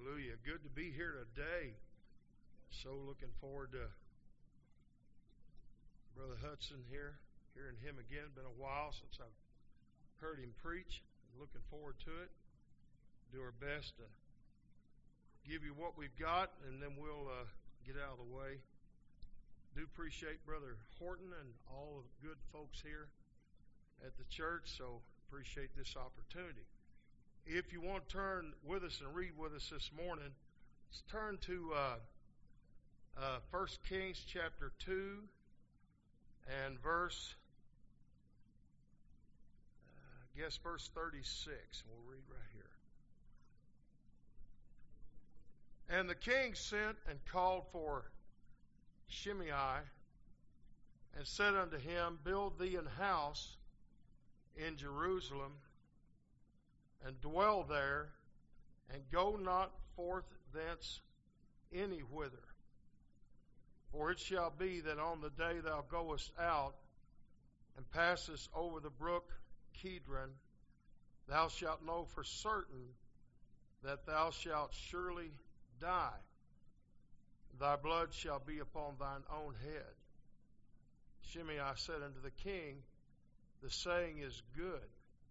Hallelujah. Good to be here today. So looking forward to Brother Hudson here, hearing him again. Been a while since I've heard him preach. Looking forward to it. Do our best to give you what we've got, and then we'll get out of the way. Do appreciate Brother Horton and all of the good folks here at the church, so appreciate this opportunity. If you want to turn with us and read with us this morning, let's turn to 1 Kings chapter 2 and verse 36. We'll read right here. And the king sent and called for Shimei and said unto him, Build thee an house in Jerusalem, and dwell there, and go not forth thence any whither. For it shall be that on the day thou goest out, and passest over the brook Kidron, thou shalt know for certain that thou shalt surely die. Thy blood shall be upon thine own head. Shimei said unto the king, The saying is good.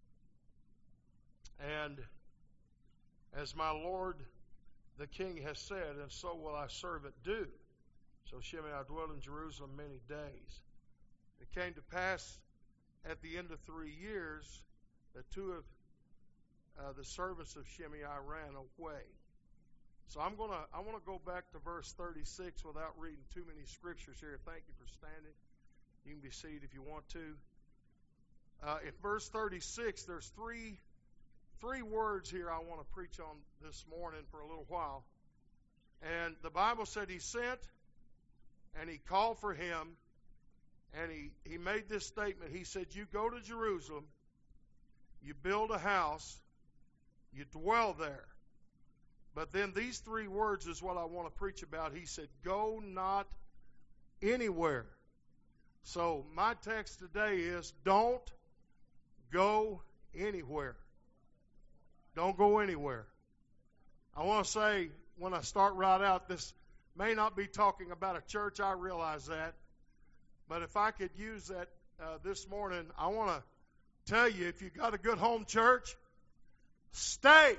And as my lord the king has said, and so will I serve it do. So Shimei dwelt in Jerusalem many days. It came to pass at the end of 3 years that two of the servants of Shimei ran away. So I want to go back to verse 36 without reading too many scriptures here. Thank you for standing. You can be seated if you want to. In verse 36, there's three words here I want to preach on this morning for a little while. And the Bible said he sent and he called for him, and he made this statement. He said, You go to Jerusalem, you build a house, you dwell there. But then these three words is what I want to preach about. He said, Go not anywhere. So my text today is, don't go anywhere. Don't go anywhere. I want to say, when I start right out, this may not be talking about a church. I realize that. But if I could use that this morning, I want to tell you, if you got a good home church, stay.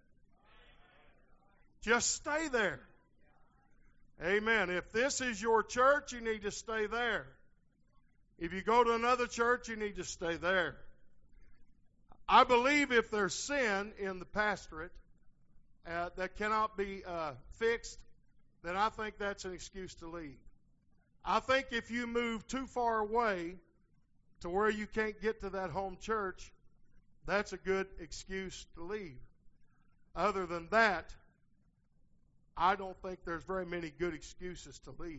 Just stay there. Amen. If this is your church, you need to stay there. If you go to another church, you need to stay there. I believe if there's sin in the pastorate that cannot be fixed, then I think that's an excuse to leave. I think if you move too far away to where you can't get to that home church, that's a good excuse to leave. Other than that, I don't think there's very many good excuses to leave.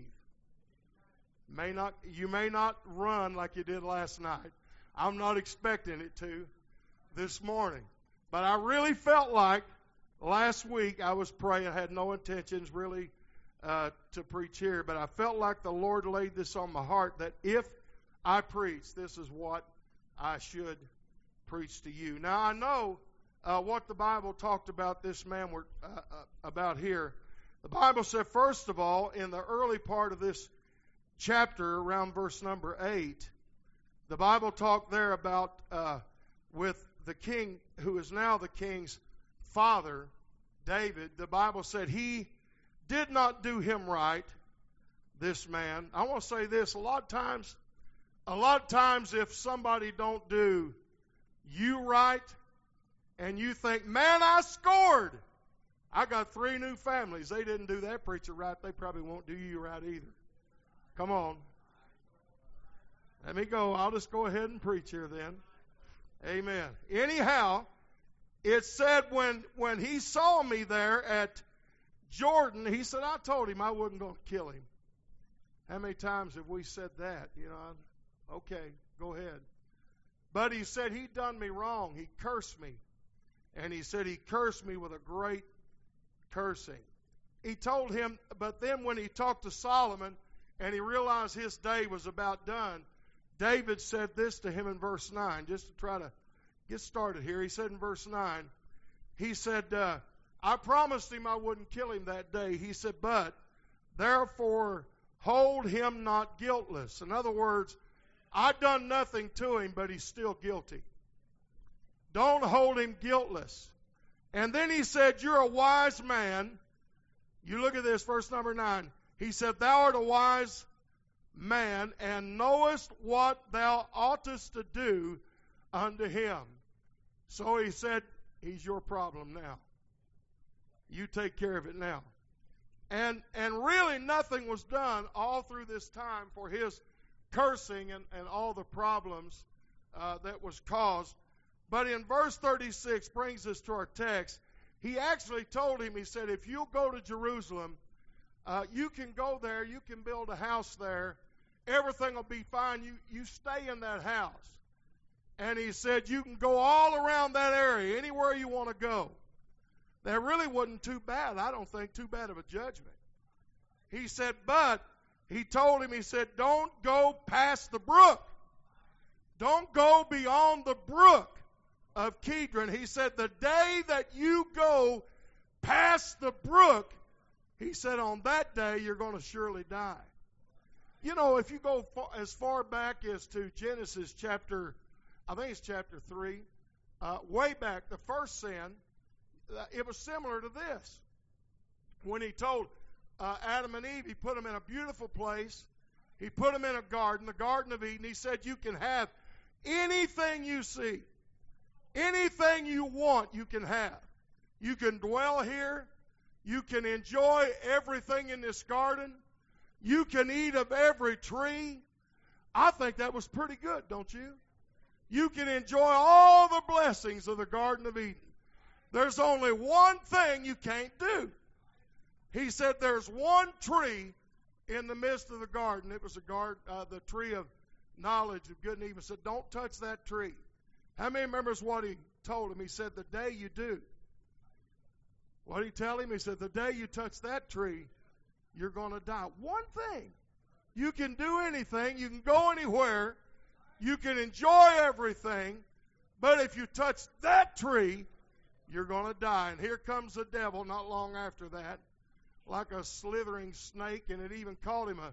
You may not run like you did last night. I'm not expecting it to this morning. But I really felt like last week I was praying. I had no intentions really to preach here, but I felt like the Lord laid this on my heart that if I preach, this is what I should preach to you. Now I know what the Bible talked about this man about here. The Bible said, first of all, in the early part of this chapter, around verse number 8, the Bible talked there about with the king, who is now the king's father, David. The Bible said he did not do him right, this man. I want to say this, a lot of times if somebody don't do you right, and you think, man, I scored. I got 3 new families. They didn't do that preacher right. They probably won't do you right either. Come on. Let me go. I'll just go ahead and preach here then. Amen. Anyhow, it said when he saw me there at Jordan, he said, I told him I wasn't going to kill him. How many times have we said that? Okay, go ahead. But he said he done me wrong. He cursed me. And he said he cursed me with a great cursing. He told him, but then when he talked to Solomon and he realized his day was about done, David said this to him in verse 9, just to try to get started here. He said in verse 9, he said, I promised him I wouldn't kill him that day. He said, but therefore hold him not guiltless. In other words, I've done nothing to him, but he's still guilty. Don't hold him guiltless. And then he said, you're a wise man. You look at this, verse number 9. He said, thou art a wise man, and knowest what thou oughtest to do unto him. So he said, he's your problem now. You take care of it now. And really nothing was done all through this time for his cursing and all the problems that was caused. But in verse 36 brings us to our text. He actually told him, he said, if you'll go to Jerusalem, you can go there, you can build a house there, everything will be fine, you stay in that house. And he said, you can go all around that area, anywhere you want to go. That really wasn't too bad, I don't think, too bad of a judgment. He said, but he told him, he said, don't go past the brook. Don't go beyond the brook of Kidron. He said, the day that you go past the brook, he said, on that day you're going to surely die. You know, if you go as far back as to Genesis chapter, I think it's chapter 3, way back, the first sin, it was similar to this. When he told Adam and Eve, he put them in a beautiful place. He put them in a garden, the Garden of Eden. He said, you can have anything you see. Anything you want, you can have. You can dwell here. You can enjoy everything in this garden. You can eat of every tree. I think that was pretty good, don't you? You can enjoy all the blessings of the Garden of Eden. There's only one thing you can't do. He said there's one tree in the midst of the garden. It was the tree of knowledge of good and evil. He said, don't touch that tree. How many remembers what he told him? He said, the day you do. What did he tell him? He said, the day you touch that tree, you're going to die. One thing. You can do anything. You can go anywhere. You can enjoy everything. But if you touch that tree, you're going to die. And here comes the devil not long after that, like a slithering snake, and it even called him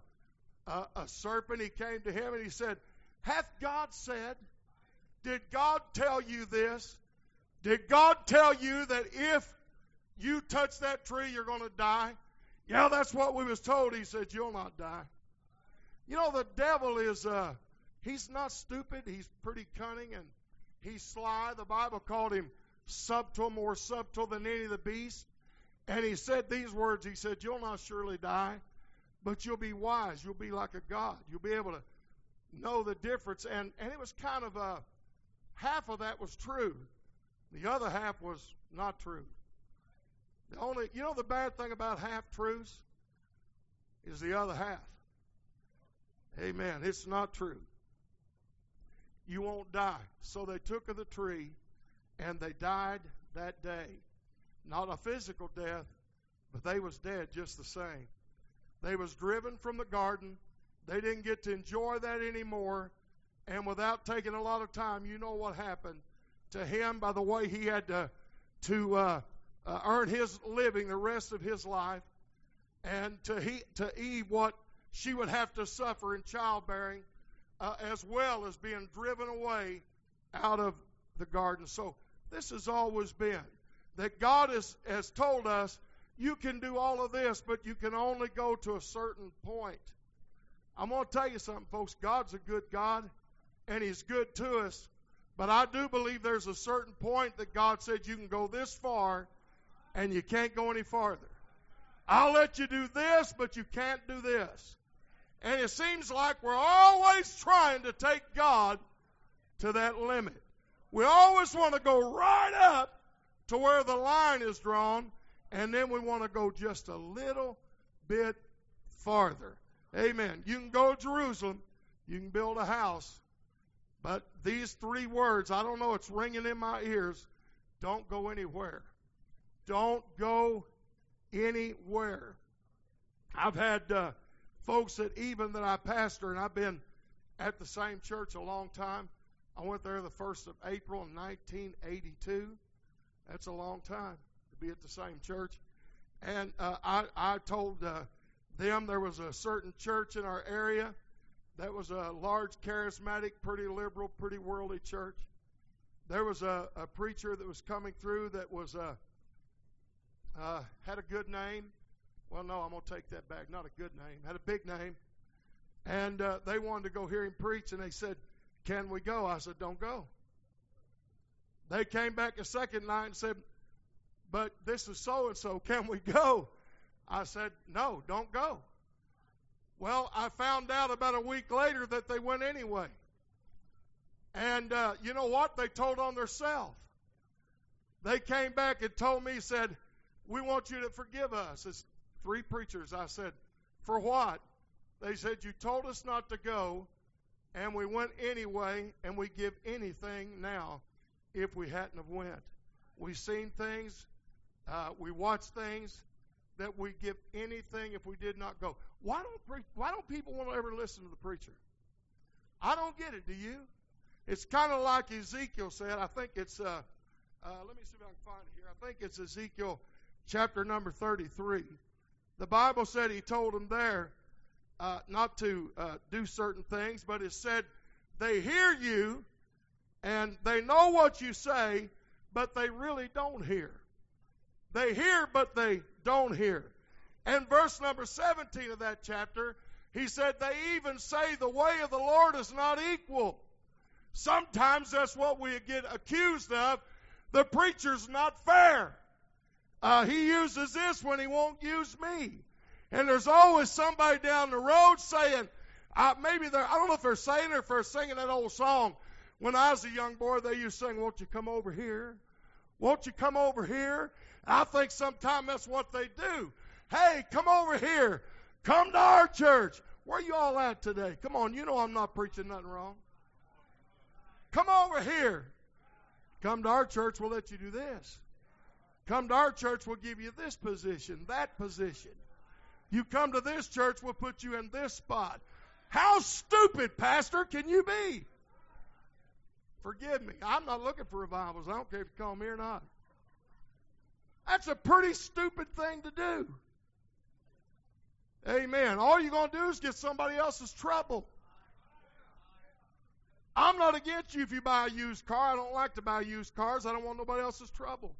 a serpent. He came to him and he said, hath God said? Did God tell you this? Did God tell you that if you touch that tree, you're going to die? Yeah, that's what we was told. He said, you'll not die. You know, the devil is, he's not stupid. He's pretty cunning and he's sly. The Bible called him subtle, more subtle than any of the beasts. And he said these words. He said, you'll not surely die, but you'll be wise. You'll be like a God. You'll be able to know the difference. And it was kind of half of that was true. The other half was not true. The bad thing about half-truths is the other half. Amen. It's not true. You won't die. So they took of the tree, and they died that day. Not a physical death, but they was dead just the same. They was driven from the garden. They didn't get to enjoy that anymore. And without taking a lot of time, you know what happened to him by the way he had to earn his living the rest of his life, and to Eve what she would have to suffer in childbearing, as well as being driven away out of the garden. So this has always been that God has told us, you can do all of this, but you can only go to a certain point. I'm going to tell you something, folks. God's a good God, and He's good to us. But I do believe there's a certain point that God said you can go this far, and you can't go any farther. I'll let you do this, but you can't do this. And it seems like we're always trying to take God to that limit. We always want to go right up to where the line is drawn, and then we want to go just a little bit farther. Amen. You can go to Jerusalem. You can build a house. But these three words, I don't know, it's ringing in my ears. Don't go anywhere. Don't go anywhere. I've had folks that I pastor, and I've been at the same church a long time. I went there the 1st of April in 1982. That's a long time. to be at the same church. And I told them there was a certain church in our area that was a large, charismatic, pretty liberal, pretty worldly church. There was a preacher that was coming through that was had a good name. Well, no, I'm going to take that back. Not a good name. Had a big name. And they wanted to go hear him preach, and they said, can we go? I said, don't go. They came back a second night and said, but this is so-and-so. Can we go? I said, no, don't go. Well, I found out about a week later that they went anyway. And you know what? They told on themselves. They came back and told me, said, we want you to forgive us. It's 3 preachers. I said, for what? They said, you told us not to go, and we went anyway, and we give anything now if we hadn't have went. We've seen things, we watched things that we give anything if we did not go. Why don't people want to ever listen to the preacher? I don't get it, do you? It's kind of like Ezekiel said. I think it's, let me see if I can find it here. I think it's Ezekiel chapter number 33. The Bible said he told them there not to do certain things, but it said they hear you and they know what you say, but they really don't hear. They hear, but they don't hear. And verse number 17 of that chapter, he said, they even say the way of the Lord is not equal. Sometimes that's what we get accused of. The preacher's not fair. He uses this when he won't use me. And there's always somebody down the road saying, maybe I don't know if they're saying it or if they're singing that old song. When I was a young boy, they used to sing, won't you come over here? Won't you come over here? And I think sometimes that's what they do. Hey, come over here. Come to our church. Where you all at today? Come on, you know I'm not preaching nothing wrong. Come over here. Come to our church, we'll let you do this. Come to our church, we'll give you this position, that position. You come to this church, we'll put you in this spot. How stupid, Pastor, can you be? Forgive me. I'm not looking for revivals. I don't care if you call me or not. That's a pretty stupid thing to do. Amen. All you're going to do is get somebody else's trouble. I'm not against you if you buy a used car. I don't like to buy used cars. I don't want nobody else's trouble.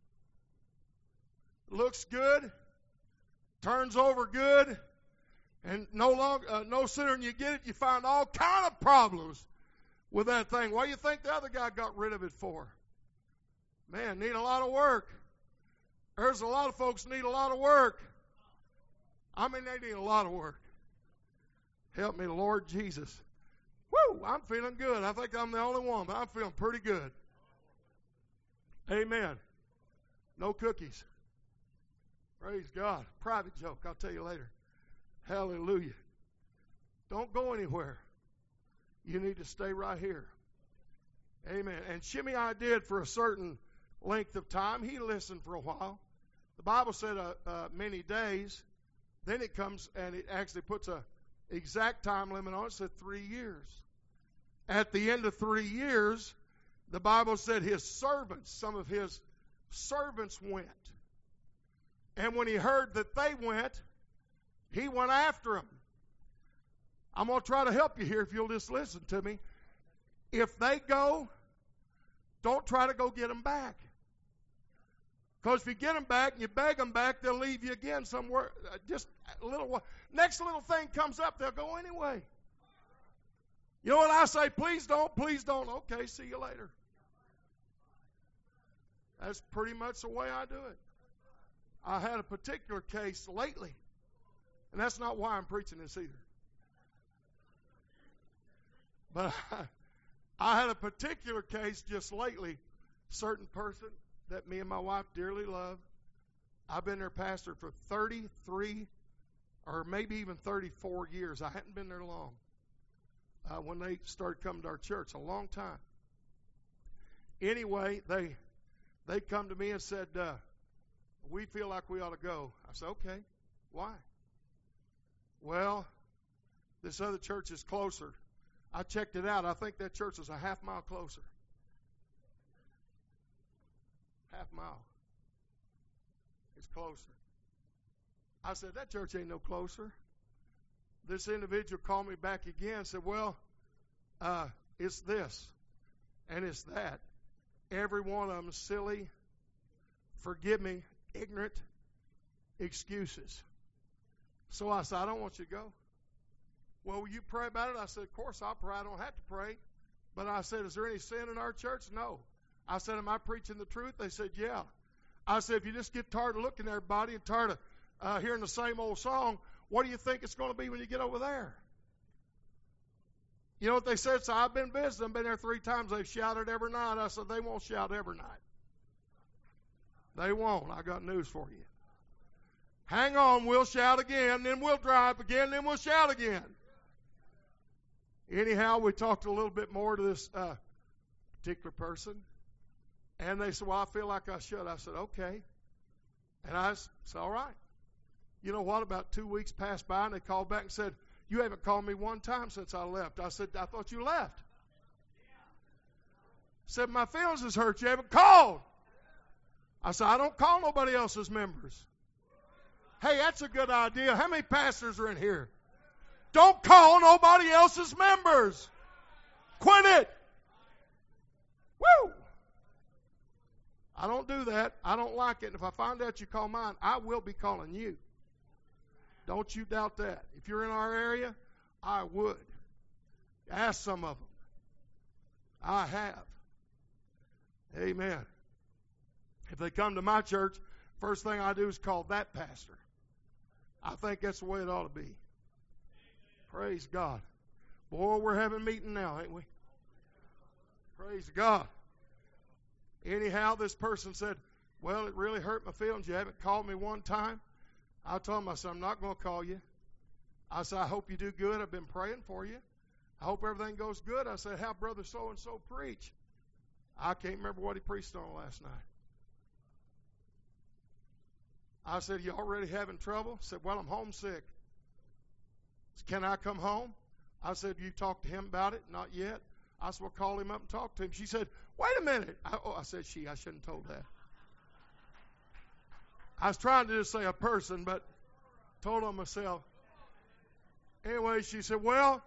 Looks good, turns over good, and no sooner than you get it, you find all kind of problems with that thing. What do you think the other guy got rid of it for? Man, need a lot of work. There's a lot of folks need a lot of work. I mean, they need a lot of work. Help me, Lord Jesus. Woo, I'm feeling good. I think I'm the only one, but I'm feeling pretty good. Amen. No cookies. Praise God. Private joke. I'll tell you later. Hallelujah. Don't go anywhere. You need to stay right here. Amen. And Shimei did for a certain length of time. He listened for a while. The Bible said many days. Then it comes and it actually puts a exact time limit on it. It said 3 years. At the end of 3 years, the Bible said his servants, some of his servants went. And when he heard that they went, he went after them. I'm going to try to help you here if you'll just listen to me. If they go, don't try to go get them back. Because if you get them back and you beg them back, they'll leave you again somewhere. Just a little while. Next little thing comes up, they'll go anyway. You know what I say? Please don't, please don't. Okay, see you later. That's pretty much the way I do it. I had a particular case lately, and that's not why I'm preaching this either. But I had a particular case just lately, certain person that me and my wife dearly love. I've been their pastor for 33 or maybe even 34 years. I hadn't been there long. When they started coming to our church, a long time. Anyway, they come to me and said, we feel like we ought to go. I said, okay, why? Well, this other church is closer. I checked it out. I think that church is a half mile closer. Half mile. It's closer. I said, that church ain't no closer. This individual called me back again and said, well, it's this and it's that. Every one of them silly, forgive me, ignorant excuses. So I said, I don't want you to go. Well, will you pray about it? I said, of course I'll pray. I don't have to pray. But I said, is there any sin in our church? No. I said, am I preaching the truth? They said, yeah. I said, if you just get tired of looking at everybody and tired of hearing the same old song, what do you think it's going to be when you get over there? You know what they said? So I've been visiting. Been there 3 times. They've shouted every night. I said, they won't shout every night. They won't. I got news for you. Hang on. We'll shout again. Then we'll drive again. Then we'll shout again. Anyhow, we talked a little bit more to this particular person. And they said, well, I feel like I should. I said, okay. And I said, all right. You know what? About 2 weeks passed by, and they called back and said, you haven't called me one time since I left. I said, I thought you left. Said, my feelings is hurt. You haven't called. I said, I don't call nobody else's members. Hey, that's a good idea. How many pastors are in here? Don't call nobody else's members. Quit it. Woo! I don't do that. I don't like it. And if I find out you call mine, I will be calling you. Don't you doubt that. If you're in our area, I would. Ask some of them. I have. Amen. If they come to my church, first thing I do is call that pastor. I think that's the way it ought to be. Praise God. Boy, we're having a meeting now, ain't we? Praise God. Anyhow, this person said, well, it really hurt my feelings. You haven't called me one time. I told him, I said, I'm not going to call you. I said, I hope you do good. I've been praying for you. I hope everything goes good. I said, how brother so-and-so preach? I can't remember what he preached on last night. I said, you already having trouble? He said, well, I'm homesick. Said, can I come home? I said, you talked to him about it? Not yet. I said, well, call him up and talk to him. She said, wait a minute. I said she. I shouldn't have told that. I was trying to just say a person, but told on myself. Anyway, she said, well,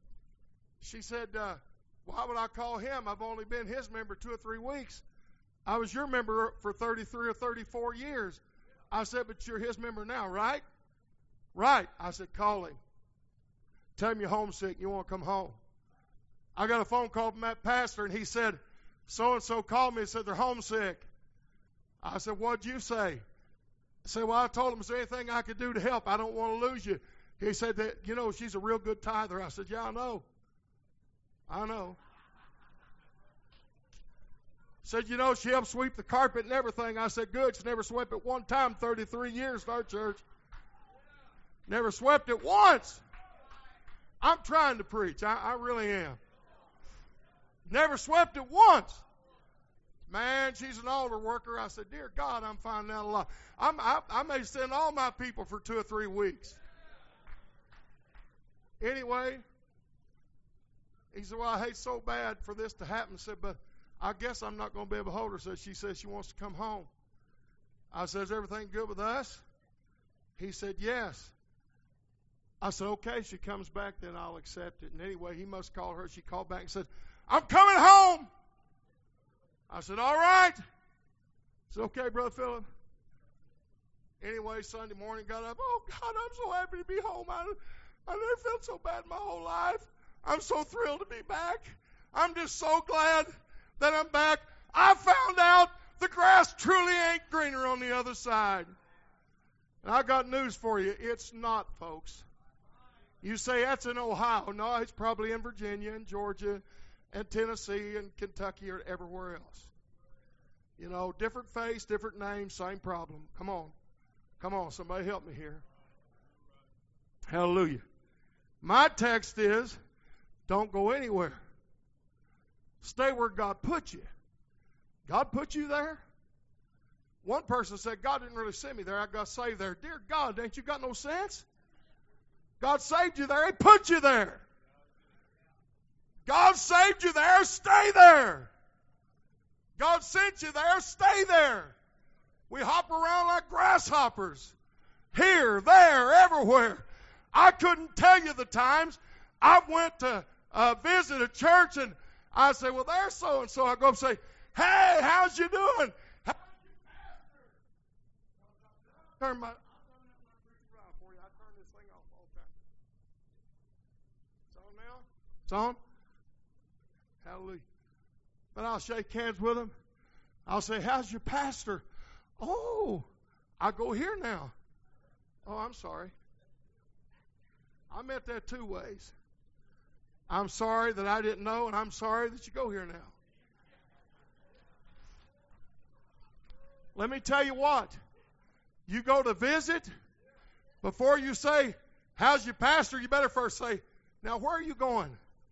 why would I call him? I've only been his member 2 or 3 weeks. I was your member for 33 or 34 years. I said, but you're his member now, right? Right. I said, call him. Tell him you're homesick and you want to come home. I got a phone call from that pastor, and he said, so-and-so called me and said they're homesick. I said, what'd you say? I said, well, I told him, is there anything I could do to help? I don't want to lose you. He said that, she's a real good tither. I said, yeah, I know. I know. Said, she helped sweep the carpet and everything. I said, good. She never swept it one time, 33 years in our church. Never swept it once. I'm trying to preach. I really am. Never swept it once. Man, she's an altar worker. I said, dear God, I'm finding out a lot. I may send all my people for 2 or 3 weeks. Anyway, he said, well, I hate so bad for this to happen. I said, but I guess I'm not going to be able to hold her. So she says she wants to come home. I said, is everything good with us? He said, yes. I said, okay, she comes back, then I'll accept it. And anyway, he must call her. She called back and said, I'm coming home. I said, all right. I said, okay, Brother Philip. Anyway, Sunday morning, got up. Oh, God, I'm so happy to be home. I never felt so bad in my whole life. I'm so thrilled to be back. I'm just so glad that I'm back. I found out the grass truly ain't greener on the other side. And I got news for you. It's not, folks. You say that's in Ohio. No, it's probably in Virginia and Georgia and Tennessee and Kentucky or everywhere else. Different face, different name, same problem. Come on. Come on, somebody help me here. Hallelujah. My text is, don't go anywhere. Stay where God put you. God put you there? One person said, God didn't really send me there. I got saved there. Dear God, ain't you got no sense? God saved you there. He put you there. God saved you there. Stay there. God sent you there. Stay there. We hop around like grasshoppers. Here, there, everywhere. I couldn't tell you the times I went to visit a church and I say, well, there's so-and-so. I go up and say, hey, how's you doing? Turn my... for you. I turn this thing off all the time. It's on now? It's on? Hallelujah. But I'll shake hands with them. I'll say, how's your pastor? Oh, I go here now. Oh, I'm sorry. I meant that two ways. I'm sorry that I didn't know, and I'm sorry that you go here now. Let me tell you what. You go to visit, before you say, how's your pastor, you better first say, now where are you going?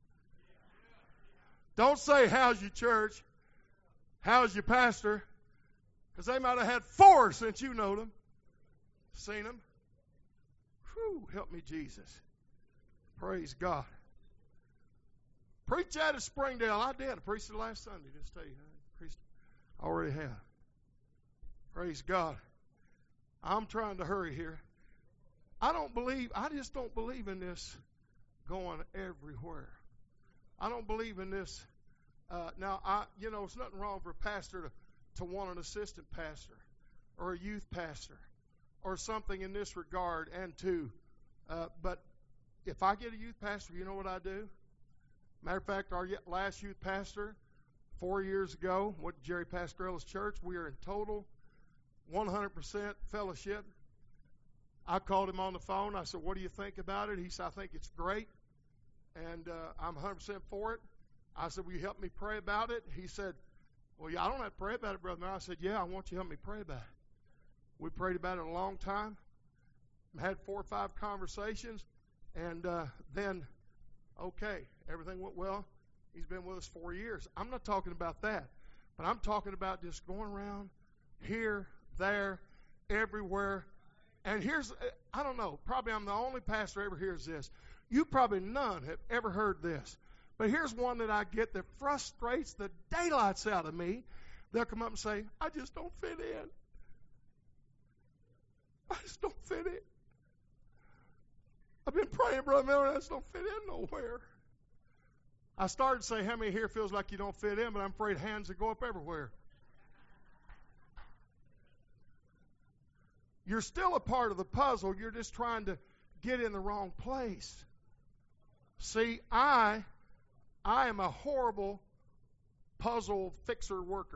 Don't say, how's your church? How's your pastor? Because they might have had 4 since you know them, seen them. Whew, help me, Jesus. Praise God. Preach that at Springdale. I did. I preached it last Sunday. Just tell you, I already have. Praise God. I'm trying to hurry here. I just don't believe in this going everywhere. I don't believe in this. Now, it's nothing wrong for a pastor to want an assistant pastor or a youth pastor or something in this regard but if I get a youth pastor, you know what I do? Matter of fact, our last youth pastor 4 years ago went to Jerry Pastorella's church. We are in total 100% fellowship. I called him on the phone. I said, what do you think about it? He said, I think it's great, and I'm 100% for it. I said, will you help me pray about it? He said, well, yeah, I don't have to pray about it, Brother Mel. I said, yeah, I want you to help me pray about it. We prayed about it a long time, had 4 or 5 conversations, and then, okay, everything went well. He's been with us 4 years. I'm not talking about that, but I'm talking about just going around here, there, everywhere. And I don't know, probably I'm the only pastor ever hears this. You probably none have ever heard this. But here's one that I get that frustrates the daylights out of me. They'll come up and say, I just don't fit in. I just don't fit in. I've been praying, Brother Miller, I just don't fit in nowhere. I started to say, how many here feels like you don't fit in, but I'm afraid hands will go up everywhere. You're still a part of the puzzle. You're just trying to get in the wrong place. See, I am a horrible puzzle fixer worker.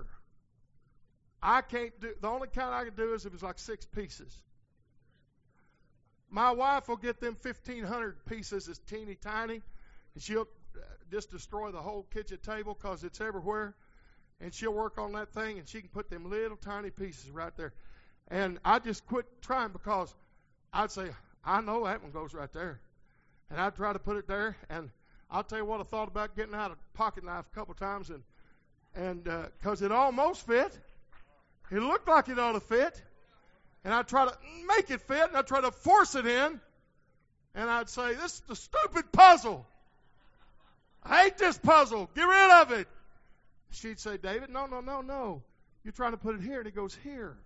The only kind I can do is if it's like 6 pieces. My wife will get them 1,500 pieces. It's teeny tiny, and she'll just destroy the whole kitchen table because it's everywhere. And she'll work on that thing, and she can put them little tiny pieces right there. And I just quit trying because I'd say, I know that one goes right there. And I'd try to put it there, and I'll tell you what, I thought about getting out a pocket knife a couple times, and because it almost fit. It looked like it ought to fit. And I'd try to make it fit, and I'd try to force it in. And I'd say, this is the stupid puzzle. I hate this puzzle. Get rid of it. She'd say, David, no. You're trying to put it here, and it goes here.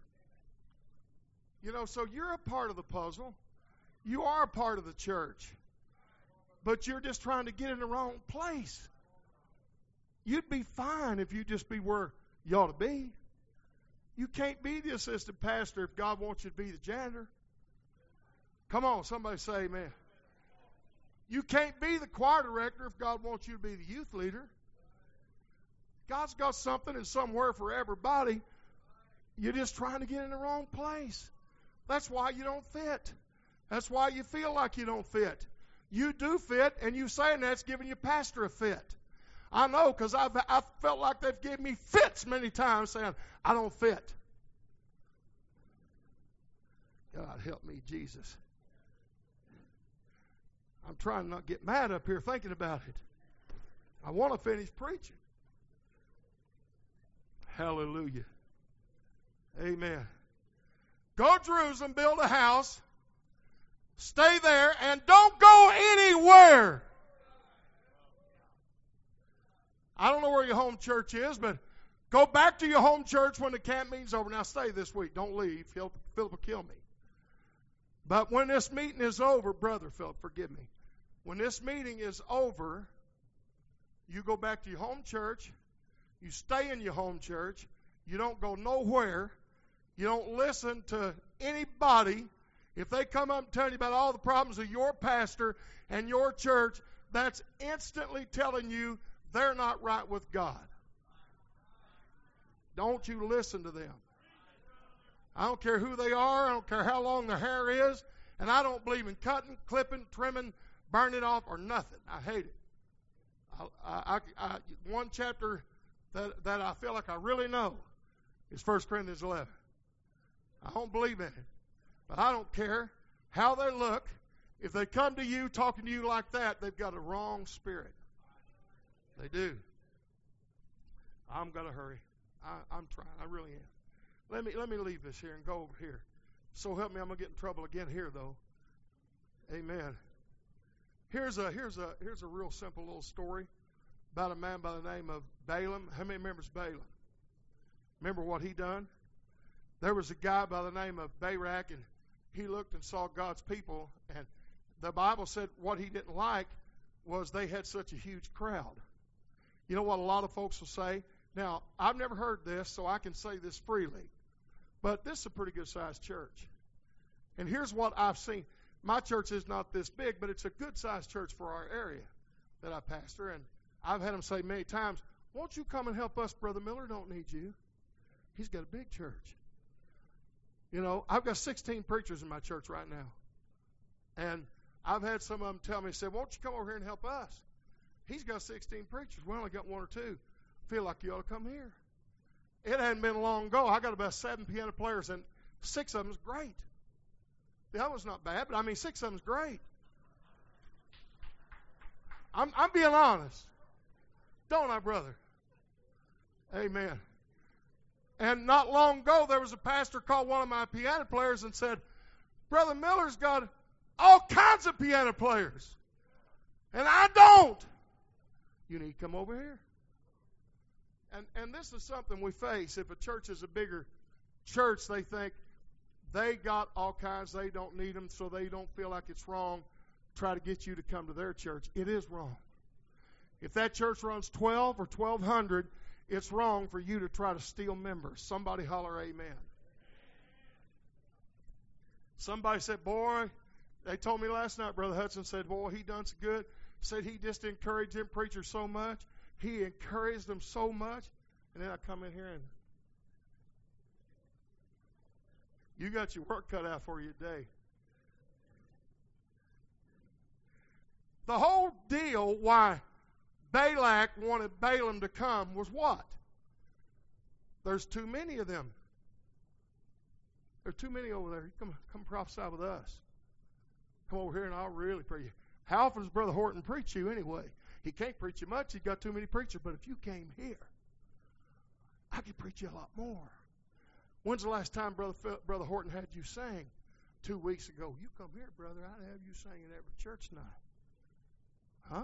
So you're a part of the puzzle. You are a part of the church. But you're just trying to get in the wrong place. You'd be fine if you just be where you ought to be. You can't be the assistant pastor if God wants you to be the janitor. Come on, somebody say amen. You can't be the choir director if God wants you to be the youth leader. God's got something and somewhere for everybody. You're just trying to get in the wrong place. That's why you don't fit. That's why you feel like you don't fit. You do fit, and you saying that's giving your pastor a fit. I know, because I've felt like they've given me fits many times saying, I don't fit. God help me, Jesus. I'm trying not to get mad up here thinking about it. I want to finish preaching. Hallelujah. Amen. Go to Jerusalem, build a house, stay there, and don't go anywhere. I don't know where your home church is, but Go back to your home church when the camp meeting's over. Now stay this week. Don't leave. Philip will kill me. But when this meeting is over, Brother Philip, forgive me. When this meeting is over, you go back to your home church. You stay in your home church. You don't go nowhere. You don't listen to anybody. If they come up and tell you about all the problems of your pastor and your church, that's instantly telling you they're not right with God. Don't you listen to them. I don't care who they are. I don't care how long their hair is. And I don't believe in cutting, clipping, trimming, burning it off, or nothing. I hate it. One chapter that I feel like I really know is 1 Corinthians 11. I don't believe in it. But I don't care how they look. If they come to you talking to you like that, they've got a wrong spirit. They do. I'm going to hurry. I'm trying. I really am. Let me leave this here and go over here. So help me, I'm going to get in trouble again here, though. Amen. Here's a real simple little story about a man by the name of Balaam. How many remembers Balaam? Remember what he done? There was a guy by the name of Barak, and he looked and saw God's people, and the Bible said what he didn't like was they had such a huge crowd. You know what a lot of folks will say? Now, I've never heard this, so I can say this freely, but this is a pretty good-sized church. And here's what I've seen. My church is not this big, but it's a good-sized church for our area that I pastor, and I've had them say many times, won't you come and help us? Brother Miller don't need you. He's got a big church. You know, I've got 16 preachers in my church right now. And I've had some of them tell me, say, won't you come over here and help us? He's got 16 preachers. We only got one or two. Feel like you ought to come here. It hadn't been long ago. I got about 7 piano players, and 6 of them is great. The other one's not bad, but I mean 6 of them is great. I'm being honest. Don't I, brother? Amen. And not long ago, there was a pastor called one of my piano players and said, Brother Miller's got all kinds of piano players, and I don't. You need to come over here. And this is something we face. If a church is a bigger church, they think they got all kinds, they don't need them, so they don't feel like it's wrong to try to get you to come to their church. It is wrong. If that church runs 12 or 1,200, it's wrong for you to try to steal members. Somebody holler amen. Somebody said, boy, they told me last night, Brother Hudson said, boy, he done so good. Said he just encouraged them preachers so much. He encouraged them so much. And then I come in here and you got your work cut out for you today. The whole deal why Balak wanted Balaam to come was what? There's too many of them. There are too many over there. Come prophesy with us. Come over here and I'll really pray you. How often does Brother Horton preach you anyway? He can't preach you much. He's got too many preachers. But if you came here, I could preach you a lot more. When's the last time Brother Horton had you sing? 2 weeks ago. You come here, brother. I'd have you sing in every church night. Huh?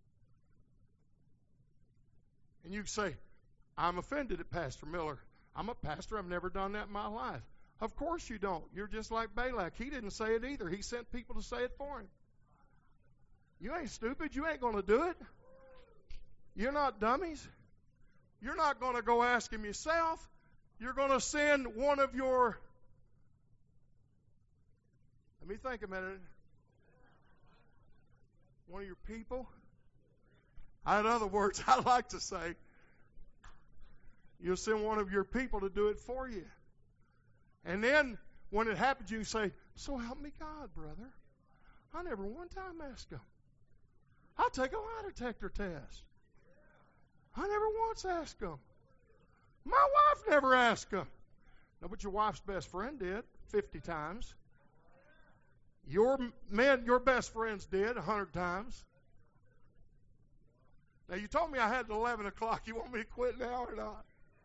And you say, I'm offended at Pastor Miller. I'm a pastor. I've never done that in my life. Of course you don't. You're just like Balak. He didn't say it either. He sent people to say it for him. You ain't stupid. You ain't going to do it. You're not dummies. You're not going to go ask him yourself. You're going to send one of your, let me think a minute, one of your people. In other words, I like to say, you'll send one of your people to do it for you. And then when it happens, you say, so help me God, brother. I never one time asked him. I'll take a lie detector test. I never once asked him. My wife never asked him. No, but your wife's best friend did 50 times. Your best friends did 100 times. Now, you told me I had 11 o'clock. You want me to quit now or not?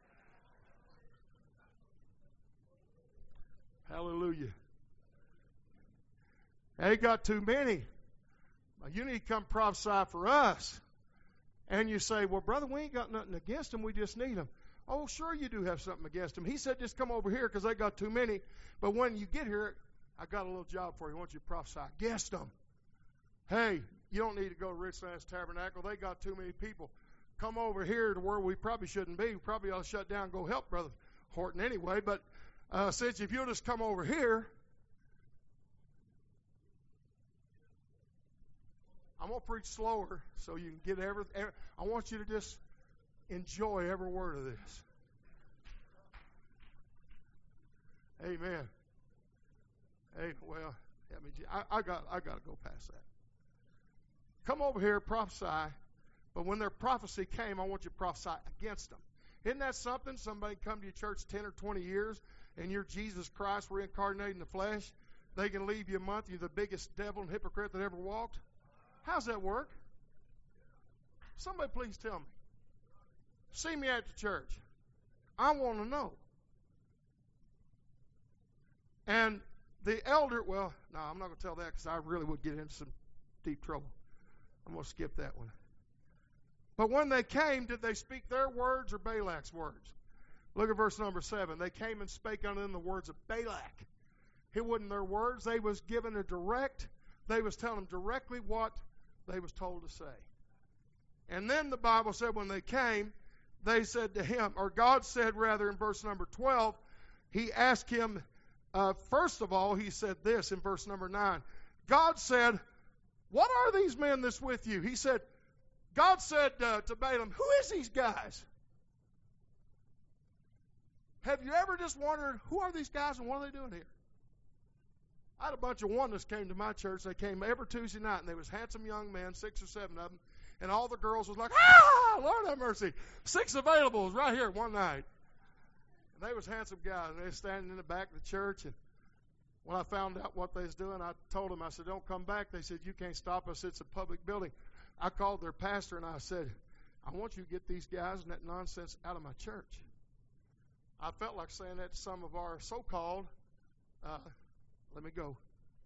Hallelujah. They got too many. You need to come prophesy for us. And you say, well, brother, we ain't got nothing against them. We just need them. Oh, sure you do have something against them. He said, just come over here because they got too many. But when you get here, I got a little job for you. I want you to prophesy against them. Hey, you don't need to go to Richlands Tabernacle. They got too many people. Come over here to where we probably shouldn't be. We probably ought to shut down and go help Brother Horton anyway. But since if you'll just come over here, I'm going to preach slower so you can get everything. I want you to just enjoy every word of this. Amen. Hey, well, I got to go past that. Come over here, prophesy. But when their prophecy came, I want you to prophesy against them. Isn't that something? Somebody come to your church 10 or 20 years, and you're Jesus Christ reincarnated in the flesh. They can leave you a month. You're the biggest devil and hypocrite that ever walked. How's that work? Somebody please tell me. See me at the church. I want to know. And the elder, well, no, I'm not going to tell that because I really would get into some deep trouble. I'm going to skip that one. But when they came, did they speak their words or Balak's words? Look at verse number 7. They came and spake unto them the words of Balak. It wasn't their words. They was given they was telling them directly what they was told to say. And then the Bible said when they came, they said to him, or God said rather in verse number 12, he asked him, first of all, he said this in verse number 9. God said, what are these men that's with you? He said, God said to Balaam, who is these guys? Have you ever just wondered, who are these guys and what are they doing here? I had a bunch of oneness came to my church. They came every Tuesday night, and they was handsome young men, 6 or 7 of them, and all the girls was like, Lord have mercy, 6 availables right here one night. And they was handsome guys, and they was standing in the back of the church, and when I found out what they was doing, I told them, I said, don't come back. They said, you can't stop us. It's a public building. I called their pastor, and I said, I want you to get these guys and that nonsense out of my church. I felt like saying that to some of our so-called, let me go.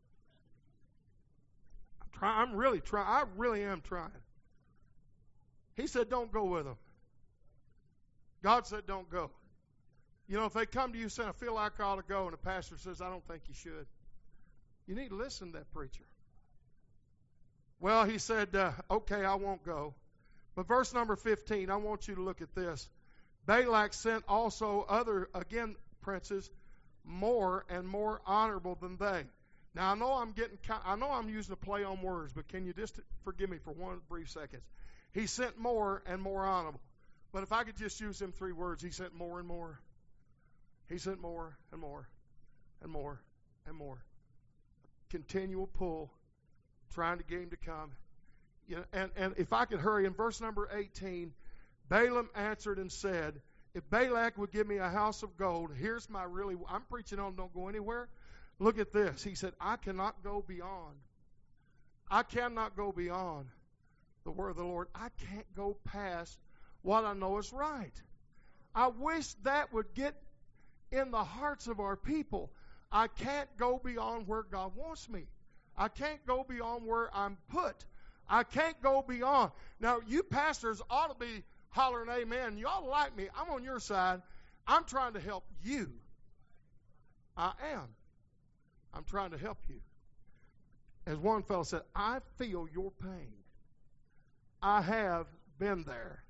I'm really trying. I really am trying. He said, don't go with them. God said, don't go. You know, if they come to you saying, I feel like I ought to go, and the pastor says, I don't think you should, you need to listen to that preacher. Well, he said, okay, I won't go. But verse number 15, I want you to look at this. Balak sent also other, again, princes, more and more honorable than they. Now, I know I'm using a play on words, but can you just forgive me for one brief second? He sent more and more honorable. But if I could just use them 3 words, he sent more and more. He sent more and more and more and more. Continual pull, trying to get him to come. You know, and if I could hurry, in verse number 18, Balaam answered and said, if Balak would give me a house of gold, I'm preaching on don't go anywhere. Look at this. He said, I cannot go beyond. I cannot go beyond the word of the Lord. I can't go past what I know is right. I wish that would get in the hearts of our people. I can't go beyond where God wants me. I can't go beyond where I'm put. I can't go beyond. Now, you pastors ought to be hollering amen. You ought to like me. I'm on your side. I'm trying to help you. I am. I'm trying to help you. As one fellow said, I feel your pain. I have been there.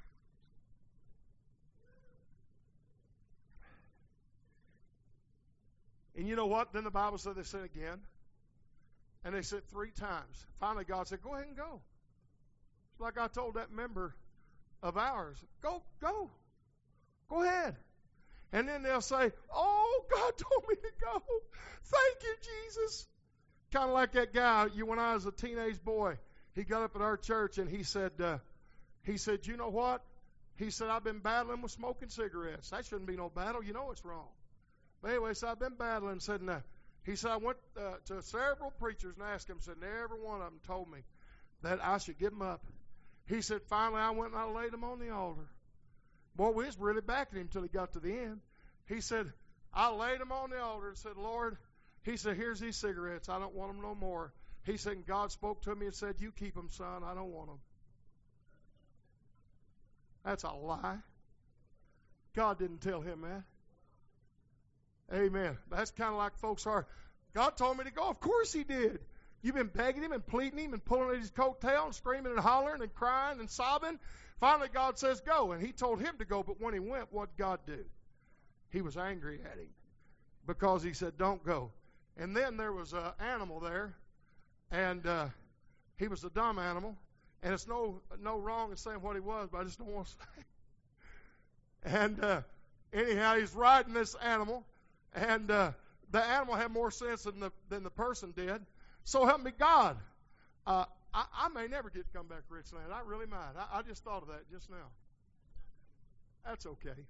And you know what? Then the Bible said they said again. And they said 3 times. Finally, God said, go ahead and go. It's like I told that member of ours, go ahead. And then they'll say, oh, God told me to go. Thank you, Jesus. Kind of like that guy, when I was a teenage boy, he got up at our church and he said, you know what? He said, I've been battling with smoking cigarettes. That shouldn't be no battle. You know it's wrong. But anyway, so I've been battling. He said, I went to several preachers and asked them, said, every one of them told me that I should give them up. He said, finally, I went and I laid them on the altar. Boy, we was really backing him until he got to the end. He said, I laid them on the altar and said, Lord, he said, here's these cigarettes. I don't want them no more. He said, and God spoke to me and said, you keep them, son. I don't want them. That's a lie. God didn't tell him that. Amen. That's kind of like folks are. God told me to go. Of course he did. You've been begging him and pleading him and pulling at his coattail and screaming and hollering and crying and sobbing. Finally, God says go, and he told him to go. But when he went, what did God do? He was angry at him because he said, don't go. And then there was an animal there, and he was a dumb animal. And it's no wrong in saying what he was, but I just don't want to say. And anyhow, he's riding this animal, and the animal had more sense than the person did. So help me God. I may never get to come back to Richland. I really might. I just thought of that just now. That's okay.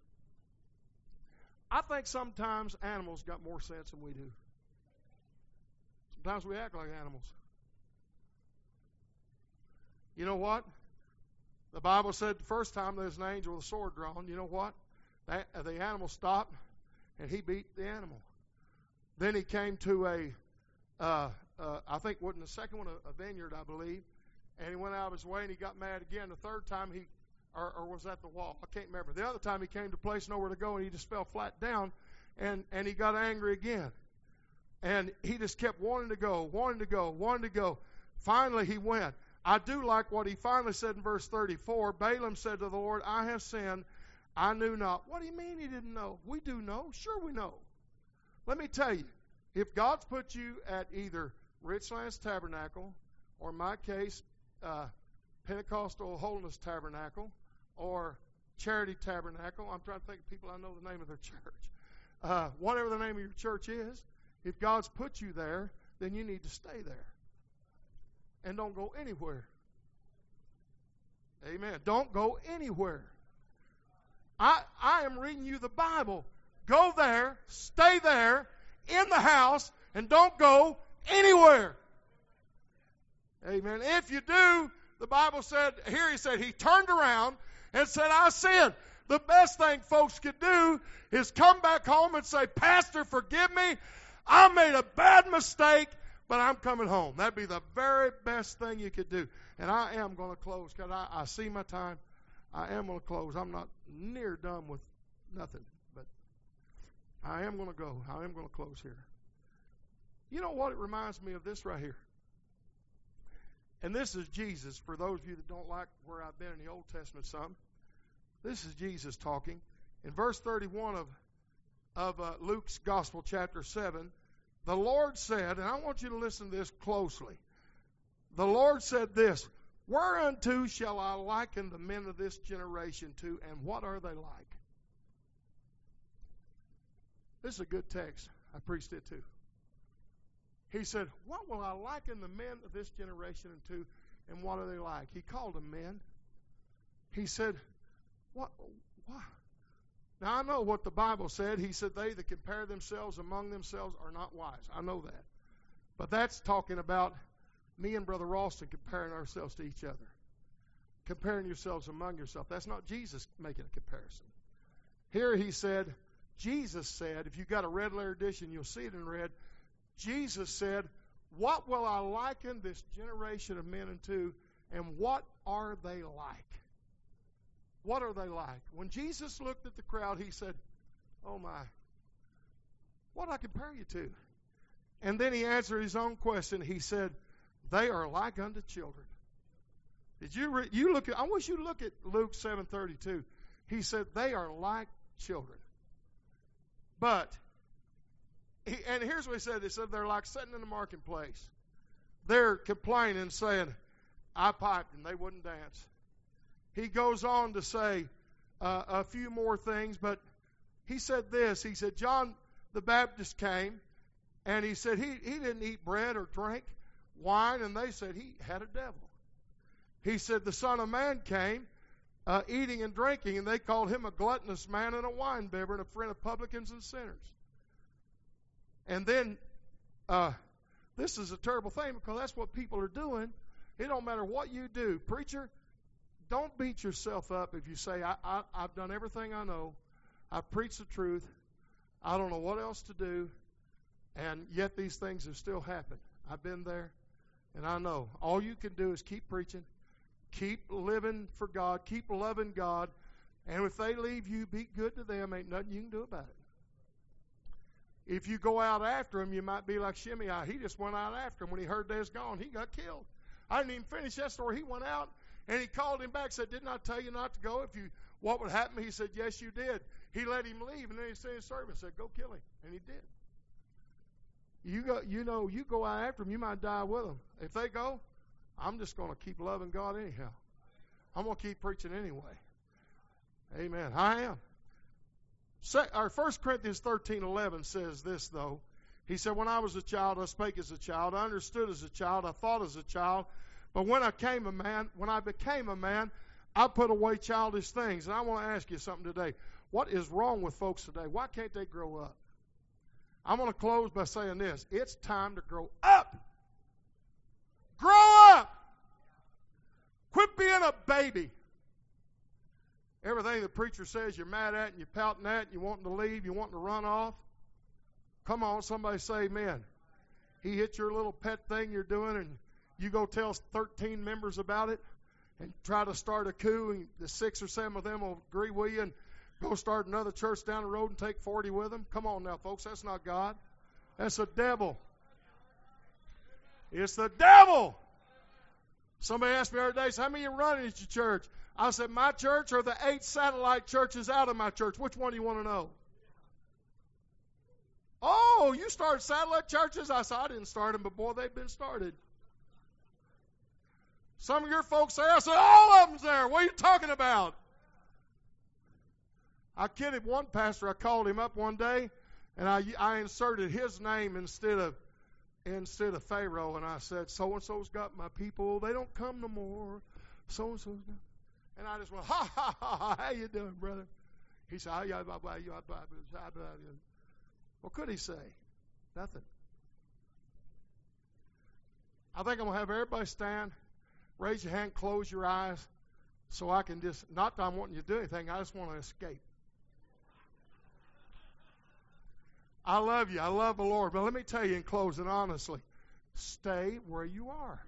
I think sometimes animals got more sense than we do. Sometimes we act like animals. You know what? The Bible said the first time there was an angel with a sword drawn, you know what? The animal stopped, and he beat the animal. Then he came to I think wasn't the second one, a vineyard, I believe, and he went out of his way, and he got mad again. The third time or was that the wall? I can't remember. The other time he came to a place nowhere to go, and he just fell flat down, and he got angry again. And he just kept wanting to go. Finally he went. I do like what he finally said in verse 34. Balaam said to the Lord, I have sinned. I knew not. What do you mean he didn't know? We do know. Sure we know. Let me tell you, if God's put you at either Richlands Tabernacle, or in my case, Pentecostal Holiness Tabernacle, or Charity Tabernacle, I'm trying to think of people I know the name of their church. Whatever the name of your church is, if God's put you there, then you need to stay there. And don't go anywhere. Amen. Don't go anywhere. I am reading you the Bible. Go there, stay there, in the house, and don't go anywhere. Amen. If you do, the Bible said, here he said, he turned around and said, I sinned. The best thing folks could do is come back home and say, Pastor, forgive me. I made a bad mistake, but I'm coming home. That'd be the very best thing you could do. And I am going to close because I see my time. I am going to close. I'm not near done with nothing, but I am going to go. I am going to close here. You know what? It reminds me of this right here. And this is Jesus. For those of you that don't like where I've been in the Old Testament some, this is Jesus talking. In verse 31 of Luke's Gospel, chapter 7, the Lord said, and I want you to listen to this closely. The Lord said this, whereunto shall I liken the men of this generation to, and what are they like? This is a good text. I preached it too. He said, what will I liken the men of this generation to, and what are they like? He called them men. He said, what? Now, I know what the Bible said. He said, they that compare themselves among themselves are not wise. I know that. But that's talking about me and Brother Ralston comparing ourselves to each other. Comparing yourselves among yourself. That's not Jesus making a comparison. Here he said, Jesus said, if you've got a red letter edition, you'll see it in red. Jesus said, what will I liken this generation of men unto, and what are they like? What are they like? When Jesus looked at the crowd, he said, oh my, what do I compare you to? And then he answered his own question. He said, they are like unto children. Did you look at, I wish you look at Luke 7:32. He said, they are like children. But, and here's what he said. He said, they're like sitting in the marketplace. They're complaining, saying, I piped and they wouldn't dance. He goes on to say a few more things, but he said this. He said, John the Baptist came, and he said he didn't eat bread or drink wine, and they said he had a devil. He said the Son of Man came eating and drinking, and they called him a gluttonous man and a winebibber and a friend of publicans and sinners. And then this is a terrible thing because that's what people are doing. It don't matter what you do. Preacher, don't beat yourself up if you say, I've done everything I know. I've preached the truth. I don't know what else to do. And yet these things have still happened. I've been there, and I know. All you can do is keep preaching, keep living for God, keep loving God, And if they leave you, be good to them. Ain't nothing you can do about it. If you go out after them, you might be like Shimei. He just went out after him. When he heard they was gone, he got killed. I didn't even finish that story. He went out, and he called him back, said, didn't I tell you not to go? What would happen? He said, yes, you did. He let him leave, and then he sent his servant and said, go kill him. And he did. You go out after them, you might die with them. If they go, I'm just going to keep loving God anyhow. I'm going to keep preaching anyway. Amen. I am. 1 Corinthians 13:11 says this, though. He said, when I was a child, I spake as a child. I understood as a child. I thought as a child. But when I became a man, I put away childish things. And I want to ask you something today. What is wrong with folks today? Why can't they grow up? I'm going to close by saying this. It's time to grow up. Grow up. Quit being a baby. Everything the preacher says you're mad at and you're pouting at and you're wanting to leave, you're wanting to run off. Come on, somebody say amen. He hit your little pet thing you're doing and you go tell 13 members about it and try to start a coup, and the 6 or 7 of them will agree with you and go start another church down the road and take 40 with them. Come on now, folks. That's not God. That's the devil. It's the devil. Somebody asked me the other day, so how many are running at your church? I said, my church or the 8 satellite churches out of my church? Which one do you want to know? Oh, you started satellite churches? I said, I didn't start them, but boy, they've been started. Some of your folks say, I said, all of them's there. What are you talking about? I kidded one pastor. I called him up one day, and I inserted his name instead of Pharaoh, and I said, so-and-so's got my people. They don't come no more. So-and-so's got. And I just went, ha, ha, ha, ha. How you doing, brother? He said, what could he say? Nothing. I think I'm going to have everybody stand, raise your hand, close your eyes, so I can just, not that I'm wanting you to do anything, I just want to escape. I love you. I love the Lord. But let me tell you in closing, honestly, stay where you are.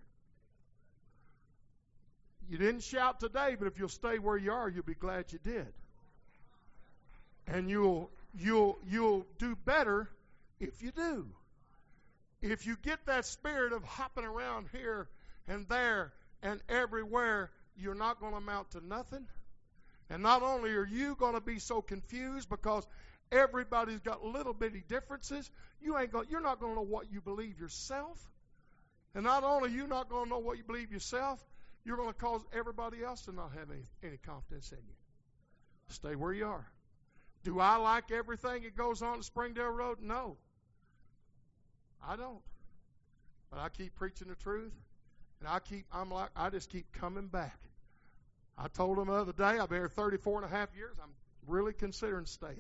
You didn't shout today, but if you'll stay where you are, you'll be glad you did. And you'll do better if you do. If you get that spirit of hopping around here and there and everywhere, you're not going to amount to nothing. And not only are you going to be so confused because everybody's got little bitty differences, you're not going to know what you believe yourself. And not only are you not going to know what you believe yourself, you're going to cause everybody else to not have any confidence in you. Stay where you are. Do I like everything that goes on at Springdale Road? No. I don't. But I keep preaching the truth, and I just keep coming back. I told them the other day, I've been here 34 and a half years. I'm really considering staying.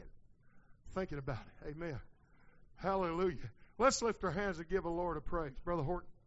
Thinking about it. Amen. Hallelujah. Let's lift our hands and give the Lord a praise. Brother Horton.